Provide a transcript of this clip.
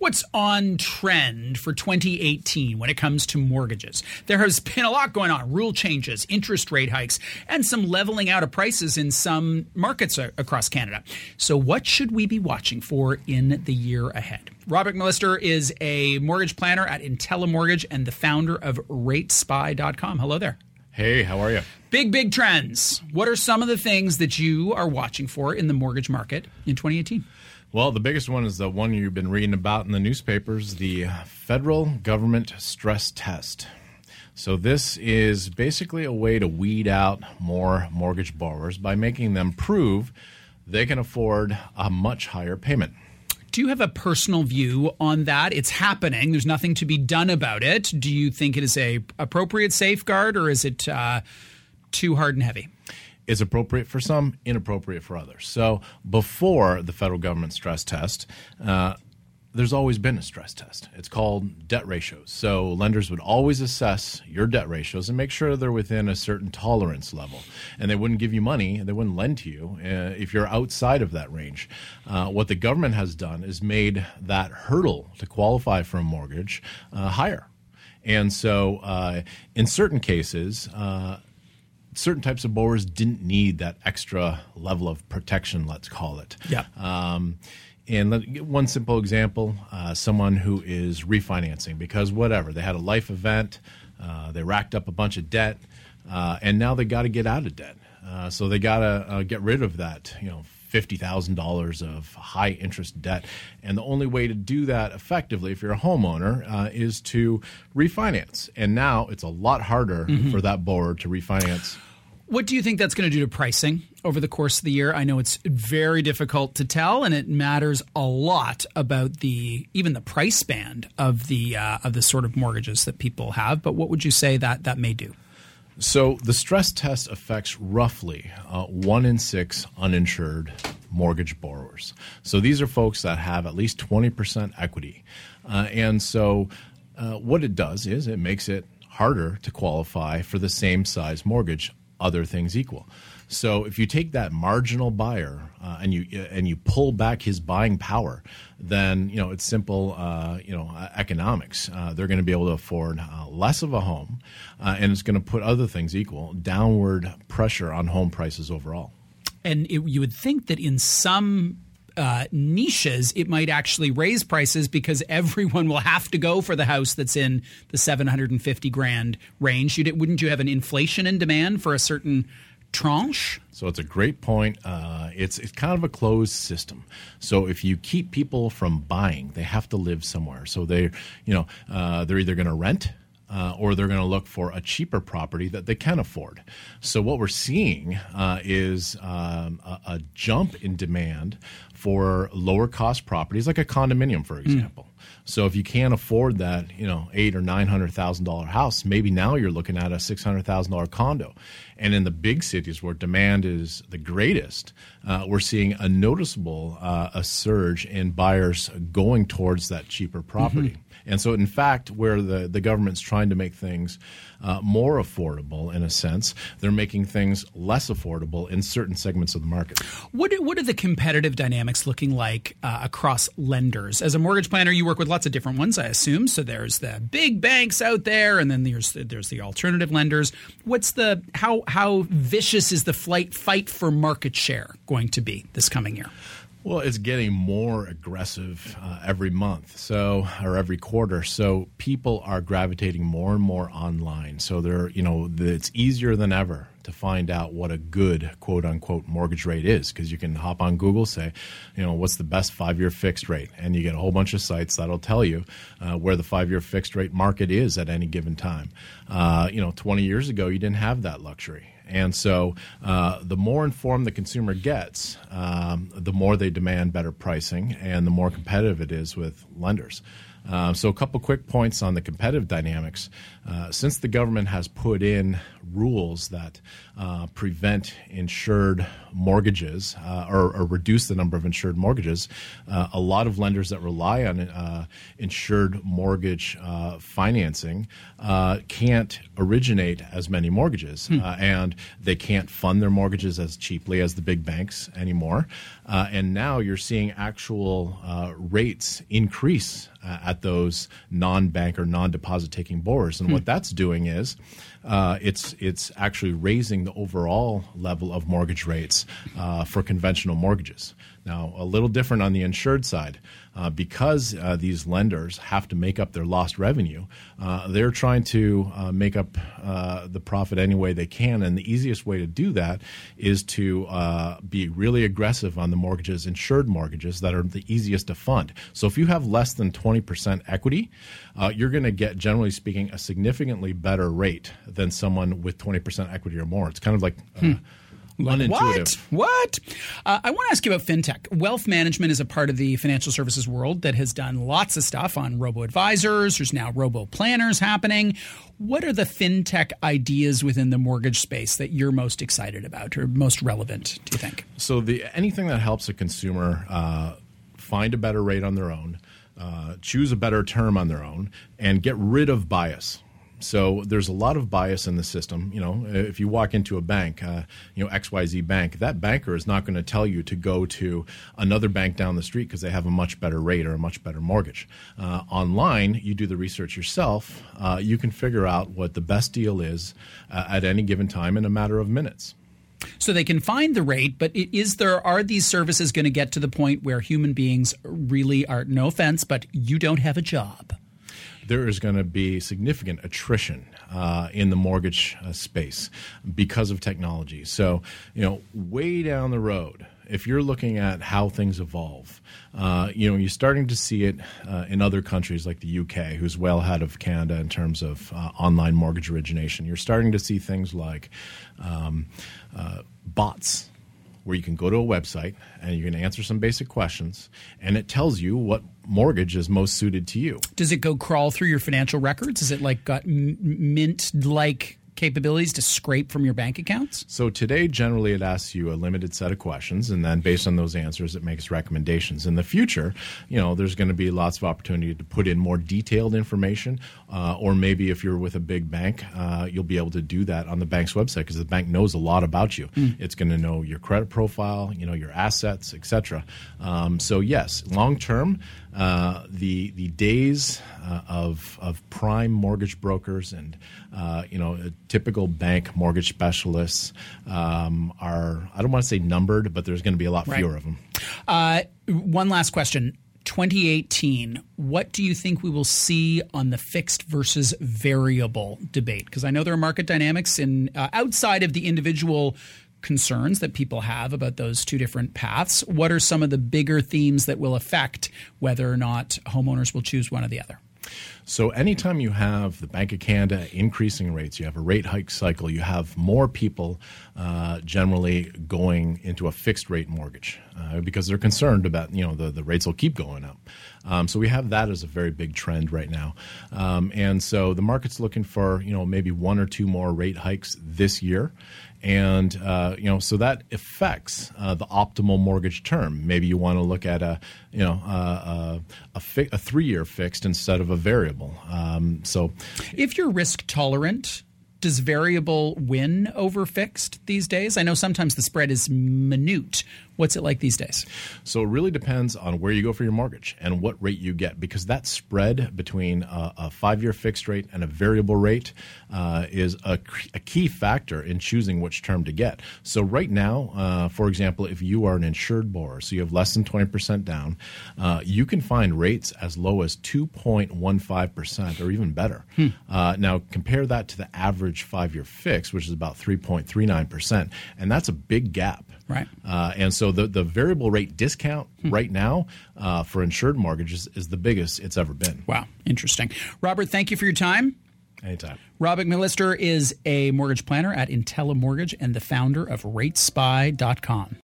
What's on trend for 2018 when it comes to mortgages? There has been a lot going on. Rule changes, interest rate hikes, and some leveling out of prices in some markets across Canada. So what should we be watching for in the year ahead? Robert McLister is a mortgage planner at IntelliMortgage and the founder of RateSpy.com. Hello there. Hey, how are you? Big trends. What are some of the things that you are watching for in the mortgage market in 2018? Well, the biggest one is the one you've been reading about in the newspapers, the federal government stress test. So this is basically a way to weed out more mortgage borrowers by making them prove they can afford a much higher payment. Do you have a personal view on that? It's happening. There's nothing to be done about it. Do you think it is a appropriate safeguard, or is it too hard and heavy? It's appropriate for some, inappropriate for others. So before the federal government stress test, there's always been a stress test. It's called debt ratios. So lenders would always assess your debt ratios and make sure they're within a certain tolerance level. And they wouldn't give you money, they wouldn't lend to you if you're outside of that range. What the government has done is made that hurdle to qualify for a mortgage higher. And so in certain cases, certain types of borrowers didn't need that extra level of protection, let's call it. Yeah. And one simple example, someone who is refinancing because whatever, they had a life event, they racked up a bunch of debt, and now they got to get out of debt. So they got to get rid of that, $50,000 of high interest debt. And the only way to do that effectively, if you're a homeowner, is to refinance. And now it's a lot harder for that borrower to refinance. What do you think that's going to do to pricing over the course of the year? I know it's very difficult to tell, and it matters a lot about even the price band of the sort of mortgages that people have. But what would you say that may do? So the stress test affects roughly 1 in 6 uninsured mortgage borrowers. So these are folks that have at least 20% equity. And so what it does is it makes it harder to qualify for the same size mortgage, other things equal. So if you take that marginal buyer and you pull back his buying power, then it's simple economics. They're going to be able to afford less of a home, and it's going to put other things equal, downward pressure on home prices overall. And you would think that in some niches, it might actually raise prices because everyone will have to go for the house that's in the $750,000 range. Wouldn't you have an inflation in demand for a certain tranche? So it's a great point. It's kind of a closed system. So if you keep people from buying, they have to live somewhere. So they're either going to rent or they're going to look for a cheaper property that they can afford. So what we're seeing is a jump in demand for lower cost properties, like a condominium, for example. So if you can't afford that, $800,000 or $900,000 house, maybe now you're looking at a $600,000 condo. And in the big cities where demand is the greatest, we're seeing a noticeable a surge in buyers going towards that cheaper property. And so, in fact, where the government's trying to make things more affordable, in a sense, they're making things less affordable in certain segments of the market. What are the competitive dynamics looking like across lenders? As a mortgage planner, you work with lots of different ones, I assume. So there's the big banks out there, and then there's the alternative lenders. How vicious is the fight for market share going to be this coming year? Well, it's getting more aggressive every month, or every quarter. So people are gravitating more and more online. So it's easier than ever to find out what a good quote unquote mortgage rate is, because you can hop on Google, say, what's the best 5-year fixed rate, and you get a whole bunch of sites that'll tell you where the 5-year fixed rate market is at any given time. 20 years ago, you didn't have that luxury. And so the more informed the consumer gets, the more they demand better pricing and the more competitive it is with lenders. So a couple quick points on the competitive dynamics. Since the government has put in rules that prevent insured mortgages or reduce the number of insured mortgages, a lot of lenders that rely on insured mortgage financing can't originate as many mortgages, and they can't fund their mortgages as cheaply as the big banks anymore. And now you're seeing actual rates increase at those non-bank or non-deposit taking borrowers. And what that's doing is it's actually raising the overall level of mortgage rates for conventional mortgages. Now, a little different on the insured side. Because these lenders have to make up their lost revenue, they're trying to make up the profit any way they can. And the easiest way to do that is to be really aggressive on the mortgages, insured mortgages that are the easiest to fund. So if you have less than 20% equity, you're going to get, generally speaking, a significantly better rate than someone with 20% equity or more. It's kind of like unintuitive. What? I want to ask you about fintech. Wealth management is a part of the financial services world that has done lots of stuff on robo-advisors. There's now robo-planners happening. What are the fintech ideas within the mortgage space that you're most excited about or most relevant, do you think? So anything that helps a consumer find a better rate on their own, choose a better term on their own, and get rid of bias. So there's a lot of bias in the system. You know, if you walk into a bank, XYZ Bank, that banker is not going to tell you to go to another bank down the street because they have a much better rate or a much better mortgage. Online, you do the research yourself. You can figure out what the best deal is at any given time in a matter of minutes. So they can find the rate, but are these services going to get to the point where human beings really are, no offense, but you don't have a job? There is going to be significant attrition in the mortgage space because of technology. So, way down the road, if you're looking at how things evolve, you're starting to see it in other countries like the UK, who's well ahead of Canada in terms of online mortgage origination. You're starting to see things like bots, where you can go to a website and you can answer some basic questions, and it tells you what mortgage is most suited to you. Does it go crawl through your financial records? Is it like got Mint-like capabilities to scrape from your bank accounts? So today, generally, it asks you a limited set of questions, and then based on those answers, it makes recommendations. In the future, there's going to be lots of opportunity to put in more detailed information, or maybe if you're with a big bank, you'll be able to do that on the bank's website because the bank knows a lot about you. It's going to know your credit profile, your assets, etc. So yes, long term, the days of prime mortgage brokers and typical bank mortgage specialists are, I don't want to say numbered, but there's going to be a lot fewer of them. One last question. 2018, what do you think we will see on the fixed versus variable debate? Because I know there are market dynamics in outside of the individual concerns that people have about those two different paths. What are some of the bigger themes that will affect whether or not homeowners will choose one or the other? So anytime you have the Bank of Canada increasing rates, you have a rate hike cycle, you have more people generally going into a fixed rate mortgage because they're concerned about, the rates will keep going up. So we have that as a very big trend right now. And so the market's looking for, maybe one or two more rate hikes this year. And, so that affects the optimal mortgage term. Maybe you want to look at a 3-year fixed instead of a variable. So if you're risk tolerant, does variable win over fixed these days? I know sometimes the spread is minute. What's it like these days? So it really depends on where you go for your mortgage and what rate you get, because that spread between a 5-year fixed rate and a variable rate is a key factor in choosing which term to get. So right now, for example, if you are an insured borrower, so you have less than 20% down, you can find rates as low as 2.15% or even better. Now, compare that to the average 5-year fix, which is about 3.39%, and that's a big gap. Right. And so the variable rate discount right now for insured mortgages is the biggest it's ever been. Wow. Interesting. Robert, thank you for your time. Anytime. Rob McMillister is a mortgage planner at Intella Mortgage and the founder of RateSpy.com.